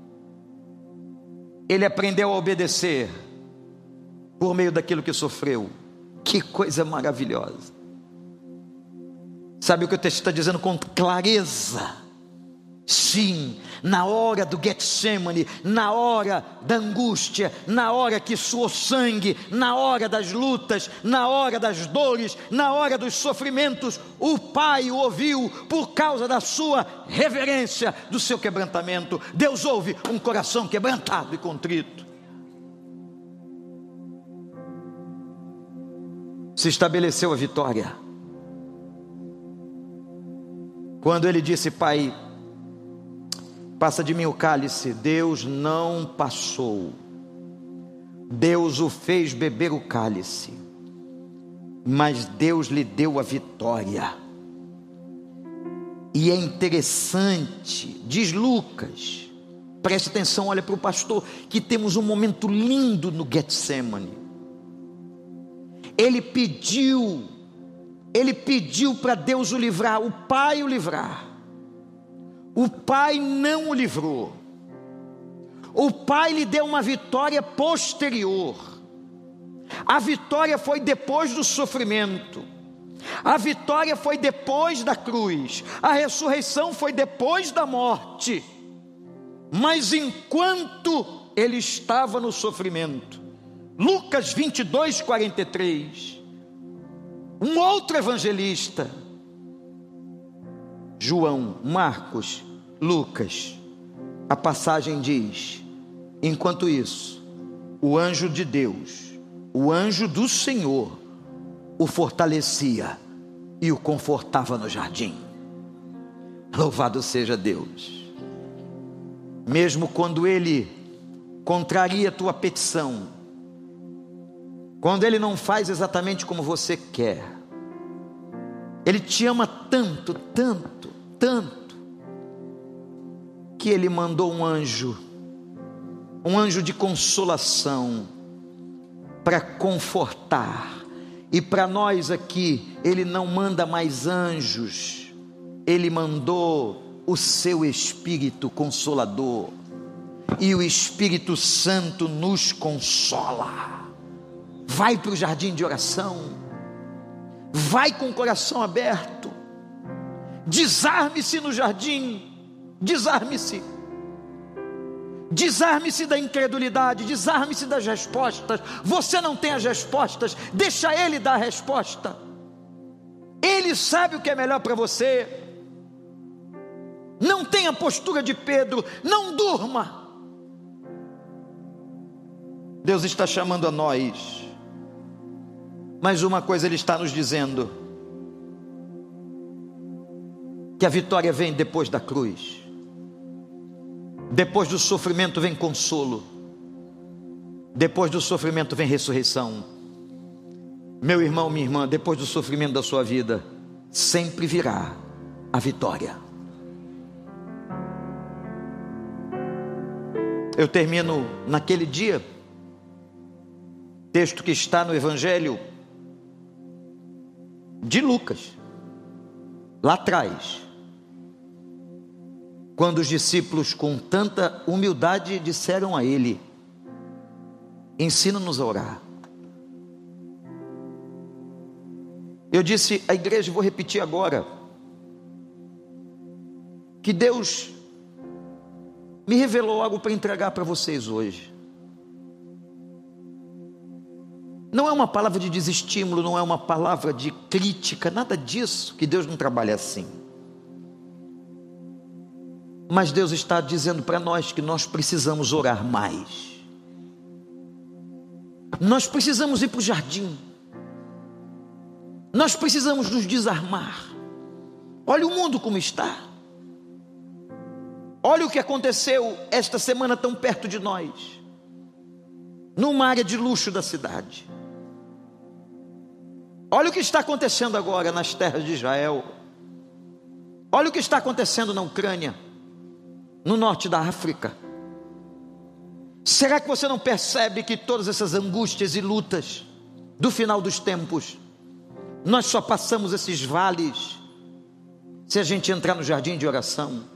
ele aprendeu a obedecer por meio daquilo que sofreu. Que coisa maravilhosa. Sabe o que o texto está dizendo com clareza? Sim, na hora do Getsemane, na hora da angústia, na hora que suou sangue, na hora das lutas, na hora das dores, na hora dos sofrimentos, o Pai o ouviu por causa da sua reverência, do seu quebrantamento. Deus ouve um coração quebrantado e contrito. Se estabeleceu a vitória. Quando ele disse: Pai, passa de mim o cálice, Deus não passou. Deus o fez beber o cálice, mas Deus lhe deu a vitória. E é interessante, diz Lucas, preste atenção, olha para o pastor, que temos um momento lindo no Getsemane. Ele pediu, ele pediu para Deus o livrar, o Pai o livrar. O Pai não o livrou. O Pai lhe deu uma vitória posterior. A vitória foi depois do sofrimento. A vitória foi depois da cruz. A ressurreição foi depois da morte. Mas enquanto ele estava no sofrimento, Lucas vinte e dois, quarenta e três, um outro evangelista, João, Marcos, Lucas, a passagem diz: enquanto isso, o anjo de Deus, o anjo do Senhor, o fortalecia e o confortava no jardim. Louvado seja Deus. Mesmo quando ele contraria a tua petição, quando ele não faz exatamente como você quer, ele te ama tanto, tanto, tanto, que ele mandou um anjo, um anjo de consolação, para confortar. E para nós aqui, ele não manda mais anjos, ele mandou o seu Espírito Consolador, e o Espírito Santo nos consola. Vai para o jardim de oração, vai com o coração aberto, desarme-se no jardim, desarme-se, desarme-se da incredulidade, desarme-se das respostas. Você não tem as respostas, deixa Ele dar a resposta. Ele sabe o que é melhor para você. Não tenha a postura de Pedro, não durma. Deus está chamando a nós, mas uma coisa Ele está nos dizendo: que a vitória vem depois da cruz. Depois do sofrimento vem consolo. Depois do sofrimento vem ressurreição. Meu irmão, minha irmã, depois do sofrimento da sua vida, sempre virá a vitória. Eu termino naquele dia, texto que está no Evangelho de Lucas, lá atrás, quando os discípulos com tanta humildade disseram a ele: ensina-nos a orar. Eu disse à igreja, vou repetir agora, que Deus me revelou algo para entregar para vocês hoje. Não é uma palavra de desestímulo, não é uma palavra de crítica, nada disso, que Deus não trabalha assim. Mas Deus está dizendo para nós que nós precisamos orar mais. Nós precisamos ir para o jardim. Nós precisamos nos desarmar. Olha o mundo como está. Olha o que aconteceu esta semana tão perto de nós, numa área de luxo da cidade. Olha o que está acontecendo agora nas terras de Israel. Olha o que está acontecendo na Ucrânia, no norte da África. Será que você não percebe que todas essas angústias e lutas do final dos tempos, nós só passamos esses vales se a gente entrar no jardim de oração?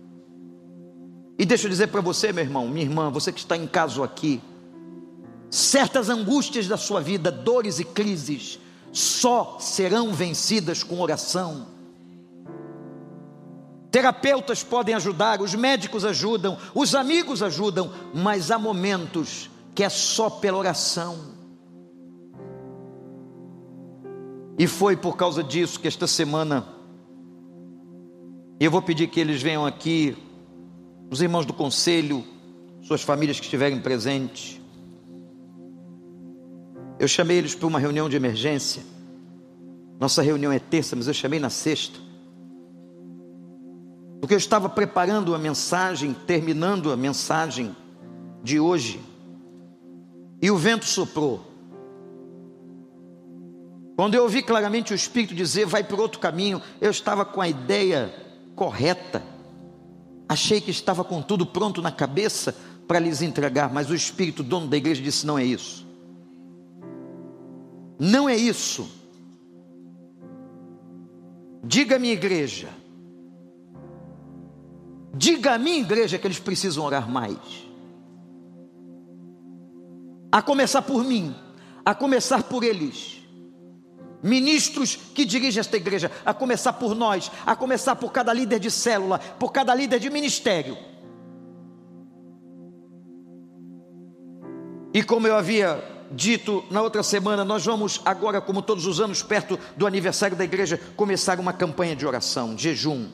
E deixa eu dizer para você, meu irmão, minha irmã, você que está em casa aqui, certas angústias da sua vida, dores e crises, só serão vencidas com oração. terapeutas podem ajudar, os médicos ajudam, os amigos ajudam, mas há momentos que é só pela oração. E foi por causa disso que esta semana eu vou pedir que eles venham aqui, os irmãos do conselho, suas famílias que estiverem presentes. Eu chamei eles para uma reunião de emergência. Nossa reunião é terça, mas eu chamei na sexta, porque eu estava preparando a mensagem, terminando a mensagem de hoje, e o vento soprou. Quando eu ouvi claramente o Espírito dizer, vai por outro caminho, eu estava com a ideia correta, achei que estava com tudo pronto na cabeça para lhes entregar, mas o Espírito, dono da igreja, disse, não é isso, não é isso. Diga à minha igreja, diga à minha igreja que eles precisam orar mais, a começar por mim, a começar por eles, ministros que dirigem esta igreja, a começar por nós, a começar por cada líder de célula, por cada líder de ministério. E como eu havia dito na outra semana, nós vamos agora, como todos os anos, perto do aniversário da igreja, começar uma campanha de oração, de jejum.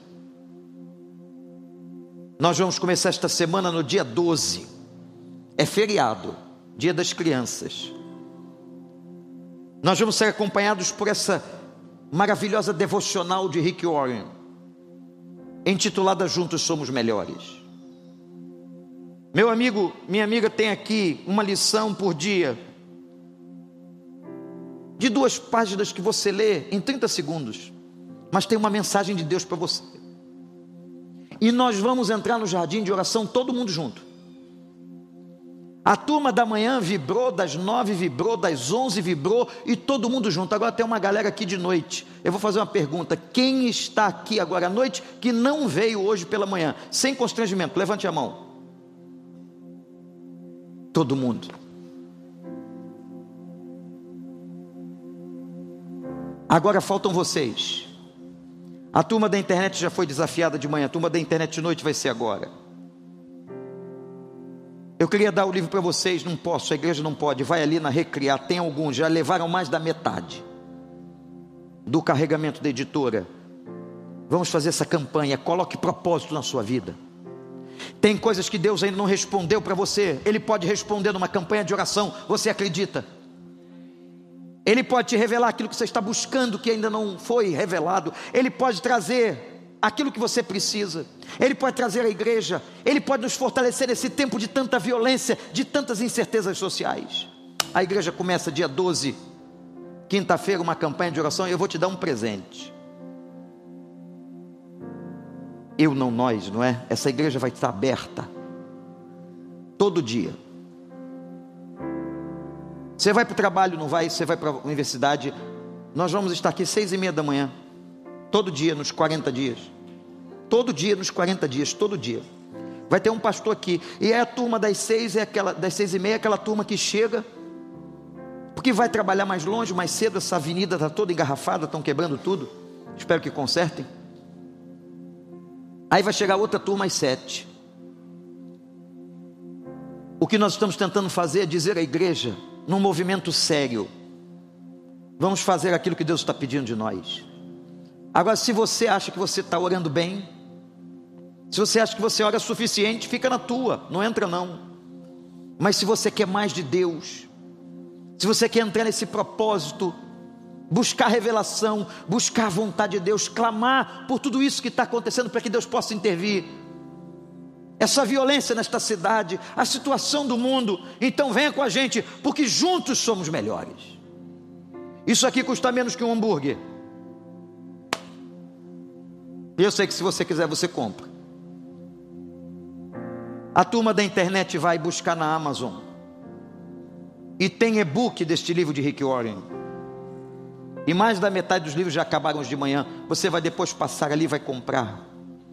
Nós vamos começar esta semana no dia doze, é feriado, dia das crianças. Nós vamos ser acompanhados por essa maravilhosa devocional de Rick Warren, intitulada Juntos Somos Melhores. Meu amigo, minha amiga, tem aqui uma lição por dia, de duas páginas que você lê em trinta segundos, mas tem uma mensagem de Deus para você. E nós vamos entrar no jardim de oração todo mundo junto. A turma da manhã vibrou, das nove vibrou, das onze vibrou, e todo mundo junto. Agora tem uma galera aqui de noite. Eu vou fazer uma pergunta: quem está aqui agora à noite que não veio hoje pela manhã? Sem constrangimento, levante a mão. Todo mundo. Agora faltam vocês. A turma da internet já foi desafiada de manhã, a turma da internet de noite vai ser agora. Eu queria dar o livro para vocês, não posso, a igreja não pode. Vai ali na Recriar, tem alguns, já levaram mais da metade do carregamento da editora. Vamos fazer essa campanha, coloque propósito na sua vida. Tem coisas que Deus ainda não respondeu para você, Ele pode responder numa campanha de oração, você acredita? Ele pode te revelar aquilo que você está buscando, que ainda não foi revelado. Ele pode trazer aquilo que você precisa. Ele pode trazer a igreja. Ele pode nos fortalecer nesse tempo de tanta violência, de tantas incertezas sociais. A igreja começa dia doze, quinta-feira, uma campanha de oração, e eu vou te dar um presente. Eu não, nós, não é? Essa igreja vai estar aberta todo dia. Você vai para o trabalho, não vai? Você vai para a universidade? Nós vamos estar aqui seis e meia da manhã, todo dia, nos quarenta dias. Todo dia, nos quarenta dias, todo dia. Vai ter um pastor aqui. E é a turma das seis, é aquela, das seis e meia, aquela turma que chega, porque vai trabalhar mais longe, mais cedo. Essa avenida está toda engarrafada, estão quebrando tudo. Espero que consertem. Aí vai chegar outra turma às sete. O que nós estamos tentando fazer é dizer à igreja, num movimento sério, vamos fazer aquilo que Deus está pedindo de nós. Agora, se você acha que você está orando bem, se você acha que você ora suficiente, fica na tua, não entra não. Mas se você quer mais de Deus, se você quer entrar nesse propósito, buscar revelação, buscar a vontade de Deus, clamar por tudo isso que está acontecendo, para que Deus possa intervir, essa violência nesta cidade, a situação do mundo, então venha com a gente, porque juntos somos melhores. Isso aqui custa menos que um hambúrguer, e eu sei que se você quiser você compra. A turma da internet vai buscar na Amazon, e tem e-book deste livro de Rick Warren, e mais da metade dos livros já acabaram de manhã. Você vai depois passar ali e vai comprar.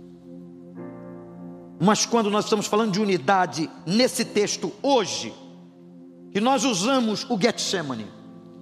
Mas quando nós estamos falando de unidade nesse texto hoje, que nós usamos o Getsemane,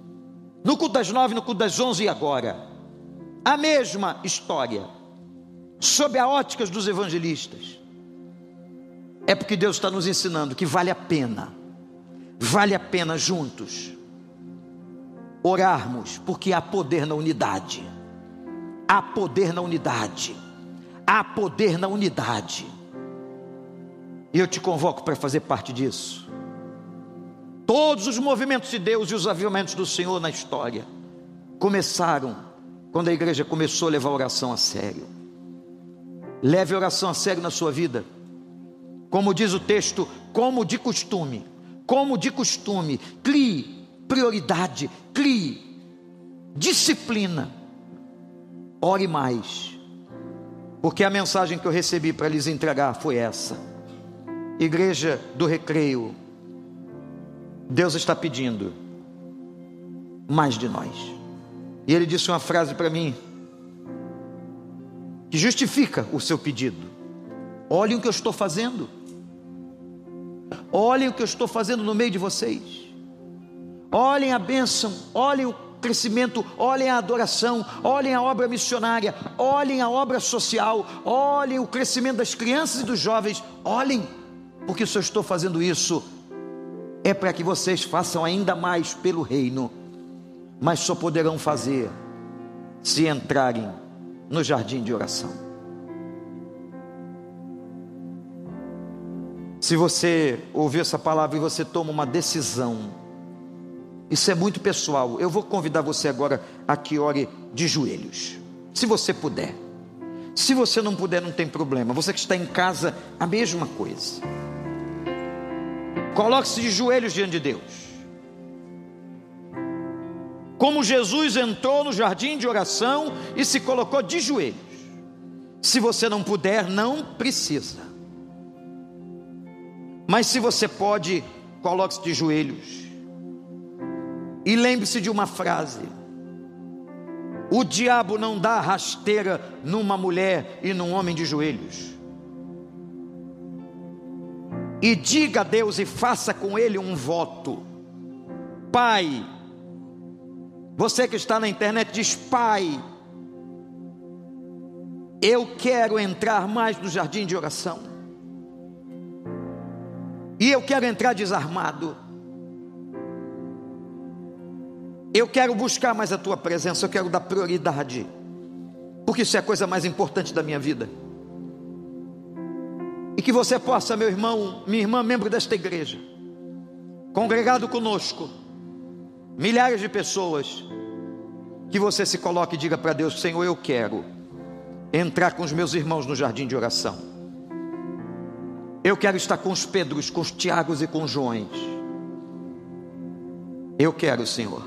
no culto das nove, no culto das onze e agora, a mesma história, sob a ótica dos evangelistas, é porque Deus está nos ensinando que vale a pena, vale a pena juntos orarmos, porque há poder na unidade, há poder na unidade, há poder na unidade, e eu te convoco para fazer parte disso. Todos os movimentos de Deus e os avivamentos do Senhor na história começaram quando a igreja começou a levar a oração a sério. Leve a oração a sério na sua vida, como diz o texto, como de costume, como de costume, crie prioridade, crie disciplina, ore mais, porque a mensagem que eu recebi para lhes entregar foi essa: Igreja do Recreio, Deus está pedindo mais de nós. E Ele disse uma frase para mim que justifica o seu pedido: olhem o que eu estou fazendo, olhem o que eu estou fazendo no meio de vocês, olhem a bênção, olhem o crescimento, olhem a adoração, olhem a obra missionária, olhem a obra social, olhem o crescimento das crianças e dos jovens, olhem, porque se eu estou fazendo isso é para que vocês façam ainda mais pelo reino, mas só poderão fazer se entrarem no jardim de oração. Se você ouvir essa palavra e você toma uma decisão, isso é muito pessoal, eu vou convidar você agora a que ore de joelhos, se você puder. Se você não puder, não tem problema. Você que está em casa, a mesma coisa. Coloque-se de joelhos diante de Deus. Como Jesus entrou no jardim de oração e se colocou de joelhos. Se você não puder, não precisa. Mas se você pode, coloque-se de joelhos. E lembre-se de uma frase: o diabo não dá rasteira numa mulher e num homem de joelhos. E diga a Deus e faça com Ele um voto. Pai, você que está na internet diz: Pai, eu quero entrar mais no jardim de oração, e eu quero entrar desarmado, eu quero buscar mais a Tua presença, eu quero dar prioridade, porque isso é a coisa mais importante da minha vida. E que você possa, meu irmão, minha irmã, membro desta igreja, congregado conosco, milhares de pessoas, que você se coloque e diga para Deus: Senhor, eu quero entrar com os meus irmãos no jardim de oração, eu quero estar com os Pedros, com os Tiagos e com os Joões, eu quero, Senhor,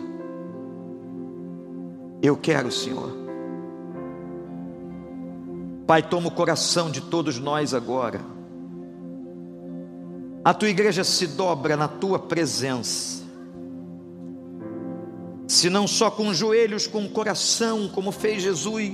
eu quero, Senhor. Pai, toma o coração de todos nós agora. A Tua igreja se dobra na Tua presença, se não só com os joelhos, com o coração, como fez Jesus,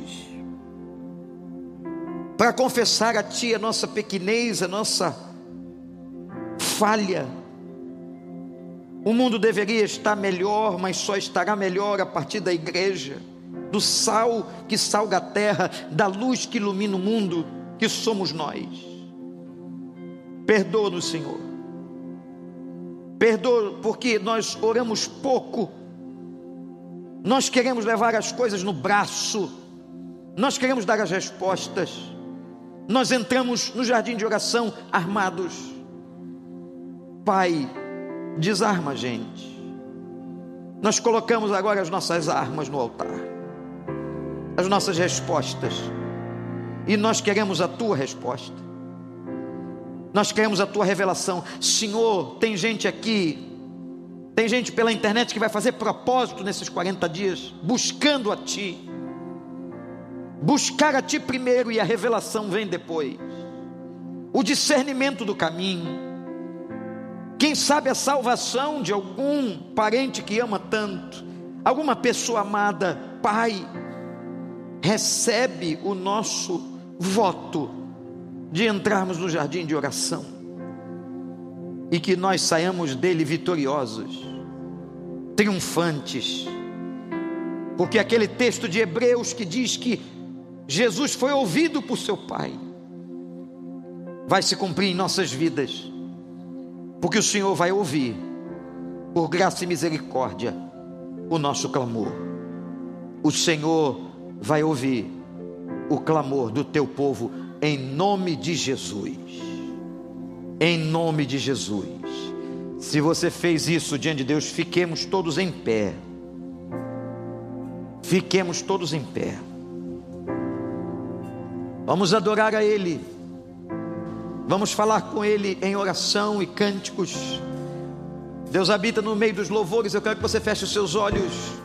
para confessar a Ti a nossa pequenez, a nossa falha. O mundo deveria estar melhor, mas só estará melhor a partir da igreja, do sal que salga a terra, da luz que ilumina o mundo, que somos nós. Perdoa-nos, Senhor. Perdoa porque nós oramos pouco, nós queremos levar as coisas no braço, nós queremos dar as respostas, nós entramos no jardim de oração armados. Pai, desarma a gente. Nós colocamos agora as nossas armas no altar, as nossas respostas, e nós queremos a Tua resposta, nós queremos a Tua revelação. Senhor, tem gente aqui, tem gente pela internet que vai fazer propósito nesses quarenta dias, buscando a Ti, buscar a Ti primeiro, e a revelação vem depois, o discernimento do caminho, quem sabe a salvação de algum parente que ama tanto, alguma pessoa amada. Pai, recebe o nosso voto de entrarmos no jardim de oração, e que nós saiamos dele vitoriosos, triunfantes, porque aquele texto de Hebreus que diz que Jesus foi ouvido por seu Pai, vai se cumprir em nossas vidas, porque o Senhor vai ouvir, por graça e misericórdia, o nosso clamor. O Senhor vai ouvir o clamor do teu povo, em nome de Jesus, em nome de Jesus. Se você fez isso diante de Deus, fiquemos todos em pé, fiquemos todos em pé, vamos adorar a Ele, vamos falar com Ele em oração e cânticos. Deus habita no meio dos louvores. Eu quero que você feche os seus olhos.